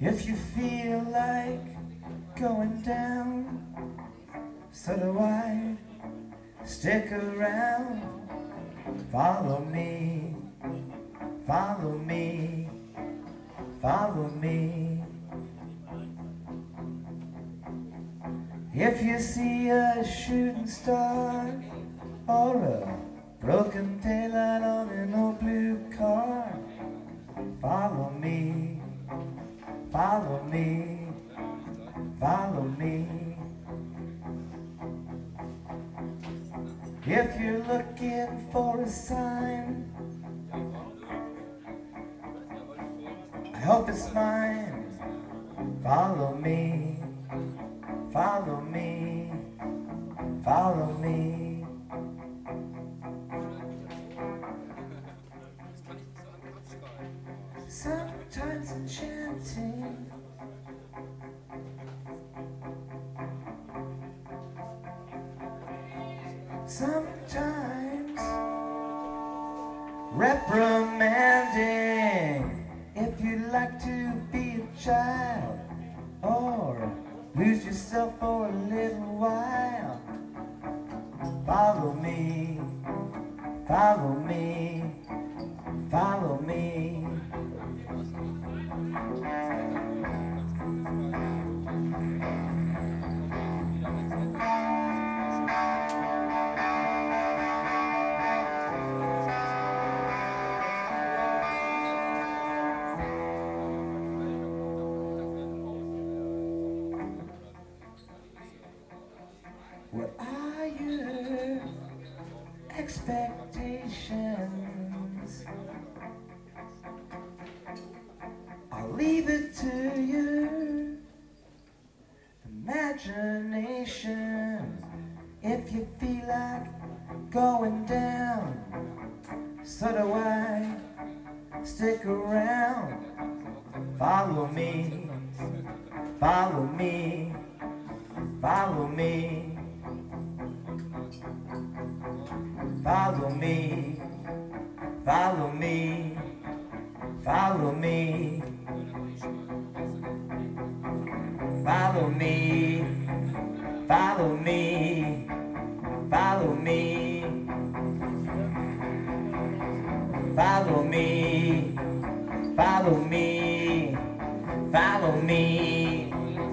If you feel like going down, so do I. Stick around, follow me, follow me, follow me. If you see a shooting star or a broken taillight on an old blue car, follow me, follow me, follow me. If you're looking for a sign, I hope it's mine. Follow me, follow me, follow me. Sometimes enchanting, sometimes reprimanding. If you'd like to be a child or lose yourself for a little while, follow me, follow me, follow me. What are your expectations? I'll leave it to your imagination. If you feel like going down, so do I. Stick around, follow me, follow me, follow me. Follow me, follow me, follow me, follow me, follow me, follow me, follow me, follow me, follow me.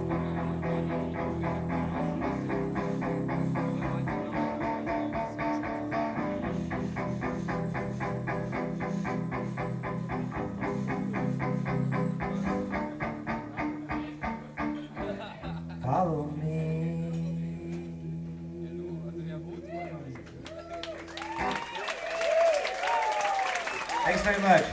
Follow me. Thanks very much.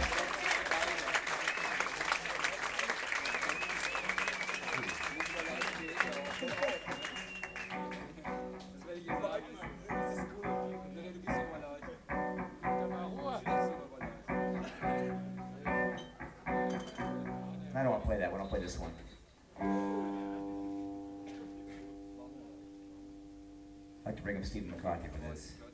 I don't want to play that one. I'll play this one. I'd like to bring up Stephen McCarthy for this.